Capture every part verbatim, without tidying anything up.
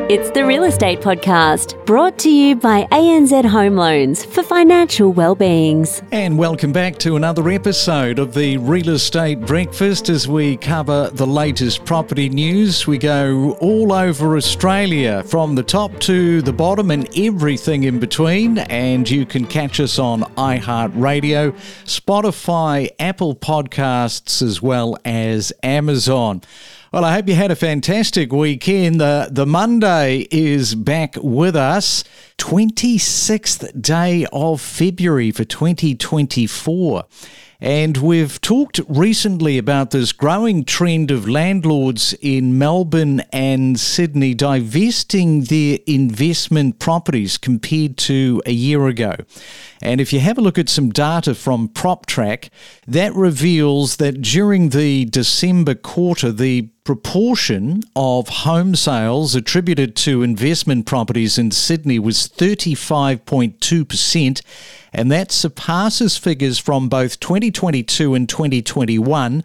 It's the Real Estate Podcast, brought to you by A N Z Home Loans for financial well-beings. And welcome back to another episode of the Real Estate Breakfast as we cover the latest property news. We go all over Australia, from the top to the bottom and everything in between. And you can catch us on iHeartRadio, Spotify, Apple Podcasts, as well as Amazon. Well, I hope you had a fantastic weekend. The, the Monday is back with us. twenty-sixth day of February for twenty twenty-four. And we've talked recently about this growing trend of landlords in Melbourne and Sydney divesting their investment properties compared to a year ago. And if you have a look at some data from PropTrack, that reveals that during the December quarter, the proportion of home sales attributed to investment properties in Sydney was thirty-five point two percent, and that surpasses figures from both twenty twenty-two and twenty twenty-one.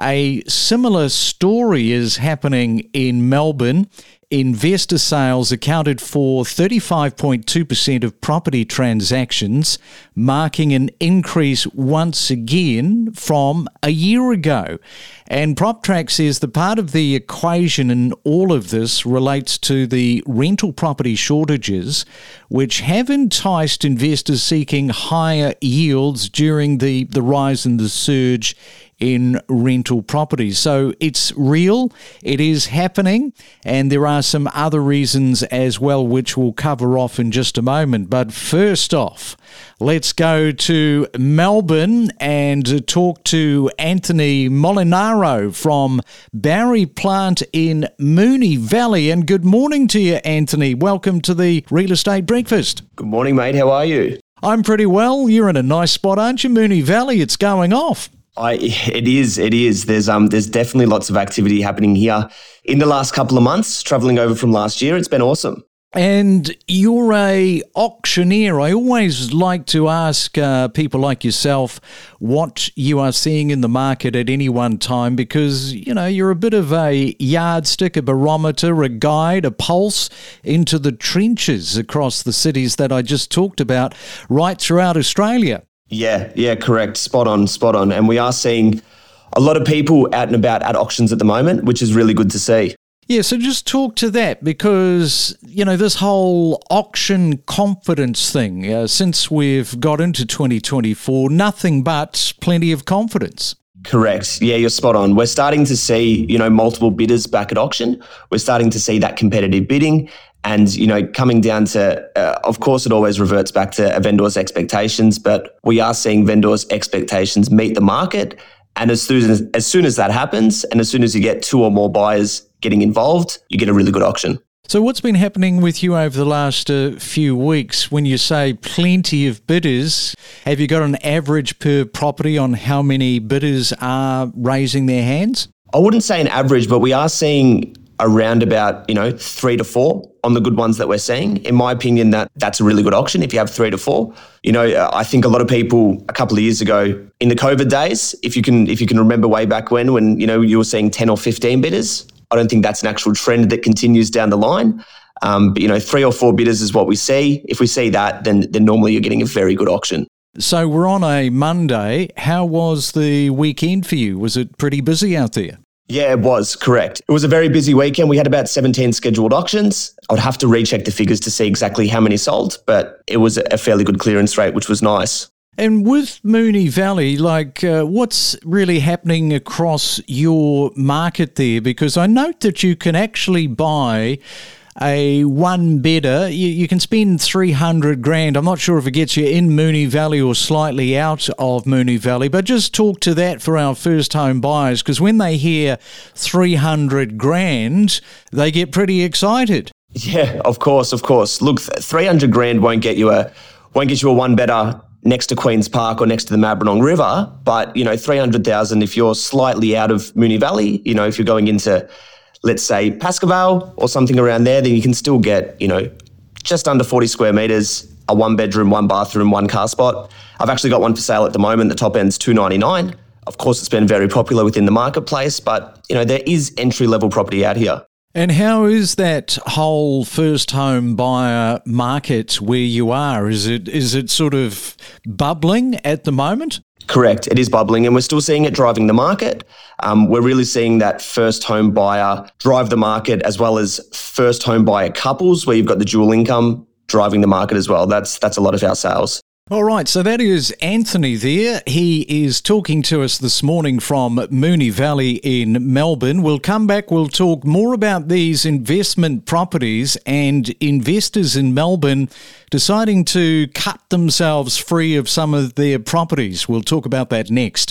A similar story is happening in Melbourne. Investor sales accounted for thirty-five point two percent of property transactions, marking an increase once again from a year ago. And PropTrack says the part of the equation in all of this relates to the rental property shortages, which have enticed investors seeking higher yields during the, the rise and the surge in rental properties. So it's real, it is happening, and there are some other reasons as well, which we'll cover off in just a moment. But first off, let's go to Melbourne and talk to Anthony Molinaro from Barry Plant in Moonee Valley. And good morning to you, Anthony. Welcome to the Real Estate Breakfast. Good morning, mate. How are you? I'm pretty well. You're in a nice spot, aren't you? Moonee Valley, it's going off. I, it is, it is. There's um, there's definitely lots of activity happening here in the last couple of months, travelling over from last year. It's been awesome. And you're a auctioneer. I always like to ask uh, people like yourself what you are seeing in the market at any one time, because, you know, you're a bit of a yardstick, a barometer, a guide, a pulse into the trenches across the cities that I just talked about right throughout Australia. Yeah, yeah, correct. Spot on, spot on. And we are seeing a lot of people out and about at auctions at the moment, which is really good to see. Yeah, so just talk to that, because, you know, this whole auction confidence thing, uh, since we've got into twenty twenty-four, nothing but plenty of confidence. Correct. Yeah, you're spot on. We're starting to see, you know, multiple bidders back at auction. We're starting to see that competitive bidding. And, you know, coming down to, uh, of course, it always reverts back to a vendor's expectations, but we are seeing vendors' expectations meet the market. And as soon as, as soon as that happens, and as soon as you get two or more buyers getting involved, you get a really good auction. So what's been happening with you over the last uh, few weeks? When you say plenty of bidders, have you got an average per property on how many bidders are raising their hands? I wouldn't say an average, but we are seeing around about, you know, three to four on the good ones that we're seeing. In my opinion, that that's a really good auction if you have three to four. You know, I think a lot of people a couple of years ago in the COVID days, if you can if you can remember way back when, when, you know, you were seeing ten or fifteen bidders, I don't think that's an actual trend that continues down the line. Um, but, you know, three or four bidders is what we see. If we see that, then then normally you're getting a very good auction. So we're on a Monday. How was the weekend for you? Was it pretty busy out there? Yeah, it was, correct. It was a very busy weekend. We had about seventeen scheduled auctions. I would have to recheck the figures to see exactly how many sold, but it was a fairly good clearance rate, which was nice. And with Moonee Valley, like, uh, what's really happening across your market there? Because I note that you can actually buy a one bidder. You, you can spend three hundred grand. I'm not sure if it gets you in Moonee Valley or slightly out of Moonee Valley, but just talk to that for our first home buyers, because when they hear three hundred grand, they get pretty excited. Yeah, of course, of course. Look, three hundred grand won't get you a won't get you a one better next to Queen's Park or next to the Maribyrnong River, but, you know, three hundred thousand if you're slightly out of Moonee Valley, you know, if you're going into, let's say, Pascoe or something around there, then you can still get, you know, just under forty square metres, a one bedroom, one bathroom, one car spot. I've actually got one for sale at the moment. The top end's two ninety-nine. Of course, it's been very popular within the marketplace, but, you know, there is entry level property out here. And how is that whole first home buyer market where you are? Is it is it sort of bubbling at the moment? Correct. It is bubbling, and we're still seeing it driving the market. Um, we're really seeing that first home buyer drive the market, as well as first home buyer couples where you've got the dual income driving the market as well. That's that's a lot of our sales. All right, so that is Anthony there. He is talking to us this morning from Moonee Valley in Melbourne. We'll come back, we'll talk more about these investment properties and investors in Melbourne deciding to cut themselves free of some of their properties. We'll talk about that next.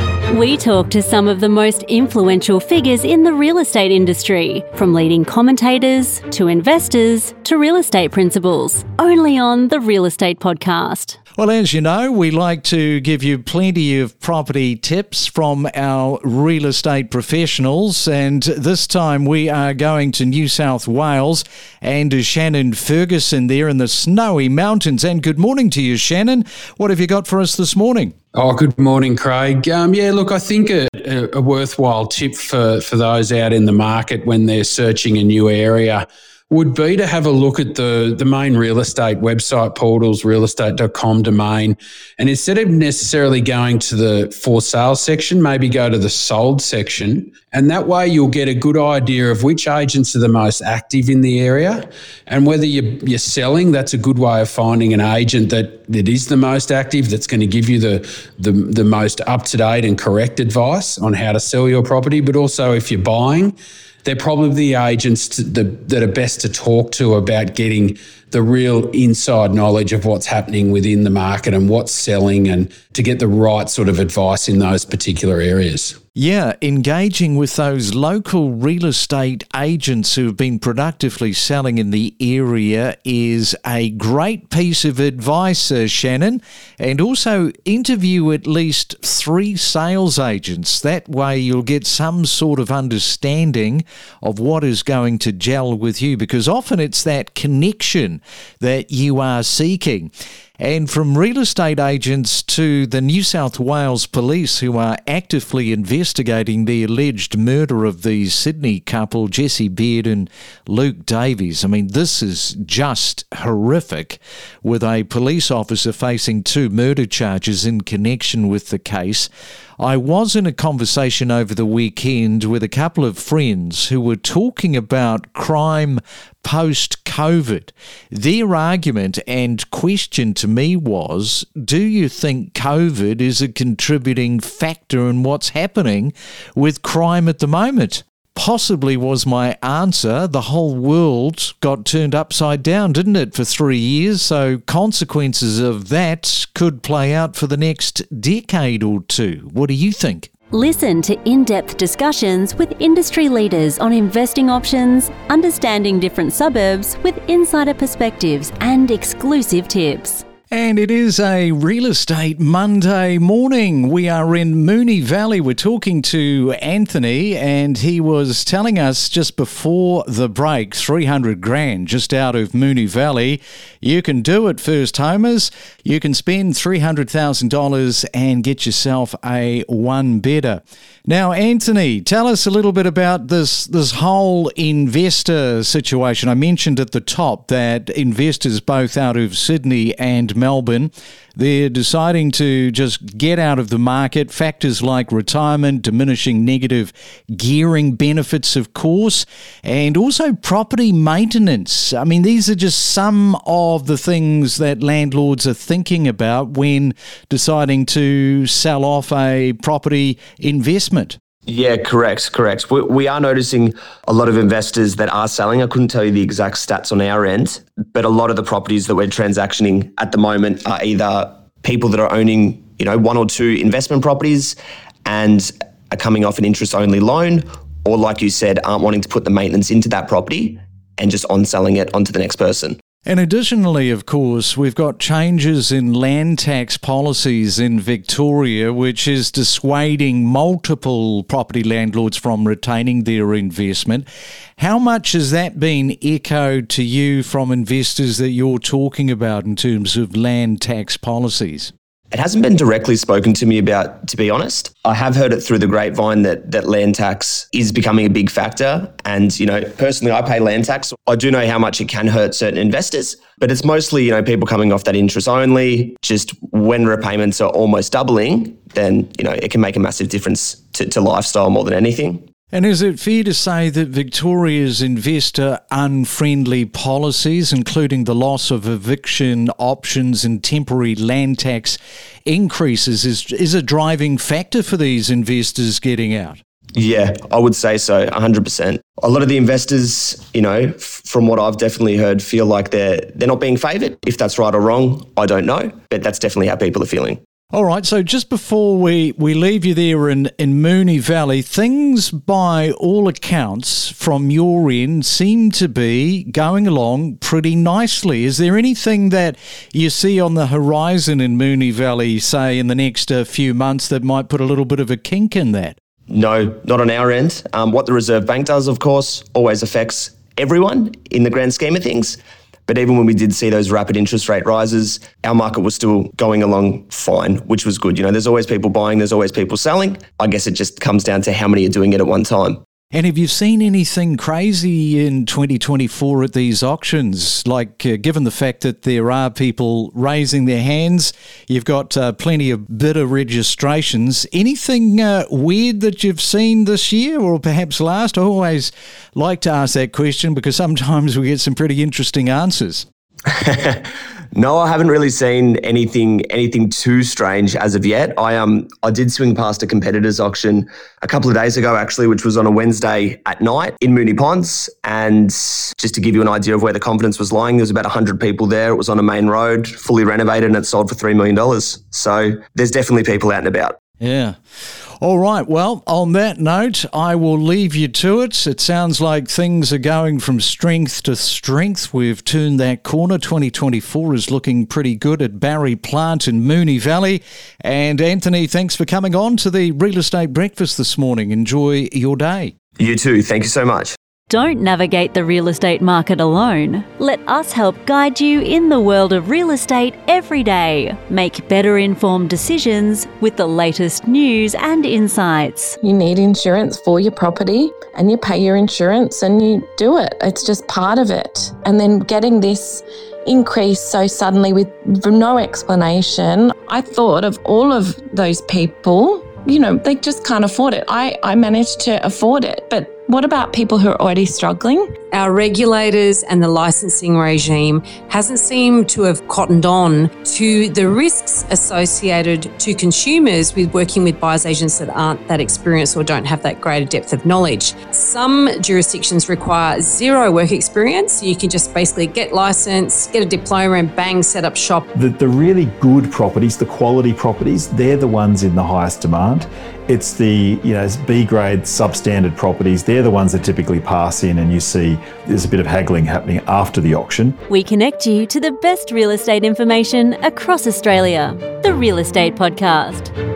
We talk to some of the most influential figures in the real estate industry, from leading commentators to investors to real estate principals, only on the Real Estate Podcast. Well, as you know, we like to give you plenty of property tips from our real estate professionals, and this time we are going to New South Wales and Shannon Ferguson there in the Snowy Mountains. And good morning to you, Shannon. What have you got for us this morning? Oh, good morning, Craig. Um, yeah, look, I think a, a, a worthwhile tip for, for those out in the market when they're searching a new area would be to have a look at the, the main real estate website portals, real estate dot com domain, and instead of necessarily going to the for sale section, maybe go to the sold section. And that way you'll get a good idea of which agents are the most active in the area, and whether you're, you're selling, that's a good way of finding an agent that, that is the most active, that's going to give you the, the, the most up-to-date and correct advice on how to sell your property. But also if you're buying, they're probably the agents to, the, that are best to talk to about getting the real inside knowledge of what's happening within the market and what's selling, and to get the right sort of advice in those particular areas. Yeah, engaging with those local real estate agents who have been productively selling in the area is a great piece of advice, uh, Shannon. And also interview at least three sales agents. That way you'll get some sort of understanding of what is going to gel with you, because often it's that connection that you are seeking. And from real estate agents to the New South Wales Police, who are actively investigating the alleged murder of the Sydney couple, Jessie Beard and Luke Davies. I mean, this is just horrific, with a police officer facing two murder charges in connection with the case. I was in a conversation over the weekend with a couple of friends who were talking about crime post-COVID. Their argument and question to me was, do you think COVID is a contributing factor in what's happening with crime at the moment? Possibly was my answer. The whole world got turned upside down, didn't it, for three years? So consequences of that could play out for the next decade or two. What do you think? Listen to in-depth discussions with industry leaders on investing options, understanding different suburbs with insider perspectives and exclusive tips. And it is a Real Estate Monday morning. We are in Moonee Valley. We're talking to Anthony, and he was telling us just before the break, three hundred grand just out of Moonee Valley. You can do it, first homers. You can spend three hundred thousand dollars and get yourself a one-bedder. Now, Anthony, tell us a little bit about this, this whole investor situation. I mentioned at the top that investors both out of Sydney and Melbourne, they're deciding to just get out of the market. Factors like retirement, diminishing negative gearing benefits, of course, and also property maintenance. I mean, these are just some of the things that landlords are thinking about when deciding to sell off a property investment. Yeah, correct, correct. We, we are noticing a lot of investors that are selling. I couldn't tell you the exact stats on our end, but a lot of the properties that we're transactioning at the moment are either people that are owning, you know, one or two investment properties and are coming off an interest-only loan, or like you said, aren't wanting to put the maintenance into that property and just on selling it onto the next person. And additionally, of course, we've got changes in land tax policies in Victoria, which is dissuading multiple property landlords from retaining their investment. How much has that been echoed to you from investors that you're talking about in terms of land tax policies? It hasn't been directly spoken to me about, to be honest. I have heard it through the grapevine that that land tax is becoming a big factor. And, you know, personally, I pay land tax. I do know how much it can hurt certain investors, but it's mostly, you know, people coming off that interest only. Just when repayments are almost doubling, then, you know, it can make a massive difference to, to lifestyle more than anything. And is it fair to say that Victoria's investor-unfriendly policies, including the loss of eviction options and temporary land tax increases, is, is a driving factor for these investors getting out? Yeah, I would say so, one hundred percent. A lot of the investors, you know, f- from what I've definitely heard, feel like they're they're not being favoured. If that's right or wrong, I don't know, but that's definitely how people are feeling. All right, so just before we, we leave you there in, in Moonee Valley, things by all accounts from your end seem to be going along pretty nicely. Is there anything that you see on the horizon in Moonee Valley, say in the next uh, few months, that might put a little bit of a kink in that? No, not on our end. Um, what the Reserve Bank does, of course, always affects everyone in the grand scheme of things. But even when we did see those rapid interest rate rises, our market was still going along fine, which was good. You know, there's always people buying, there's always people selling. I guess it just comes down to how many are doing it at one time. And have you seen anything crazy in twenty twenty-four at these auctions? Like, uh, given the fact that there are people raising their hands, you've got uh, plenty of bidder registrations. Anything uh, weird that you've seen this year or perhaps last? I always like to ask that question because sometimes we get some pretty interesting answers. No, I haven't really seen anything anything too strange as of yet. I um I did swing past a competitors auction a couple of days ago, actually, which was on a Wednesday at night in Moonee Ponds. And just to give you an idea of where the confidence was lying, there was about one hundred people there. It was on a main road, fully renovated, and it sold for three million dollars. So there's definitely people out and about. Yeah. All right. Well, on that note, I will leave you to it. It sounds like things are going from strength to strength. We've turned that corner. twenty twenty-four is looking pretty good at Barry Plant in Moonee Valley. And Anthony, thanks for coming on to the Real Estate Breakfast this morning. Enjoy your day. You too. Thank you so much. Don't navigate the real estate market alone. Let us help guide you in the world of real estate every day. Make better informed decisions with the latest news and insights. You need insurance for your property and you pay your insurance and you do it. It's just part of it. And then getting this increase so suddenly with no explanation, I thought of all of those people, you know, they just can't afford it. I, I managed to afford it, but what about people who are already struggling? Our regulators and the licensing regime hasn't seemed to have cottoned on to the risks associated to consumers with working with buyers agents that aren't that experienced or don't have that greater depth of knowledge. Some jurisdictions require zero work experience. You can just basically get licensed, get a diploma and bang, set up shop. The, the really good properties, the quality properties, they're the ones in the highest demand. It's the, you know, B-grade substandard properties. They're the ones that typically pass in and you see there's a bit of haggling happening after the auction. We connect you to the best real estate information across Australia. The Real Estate Podcast.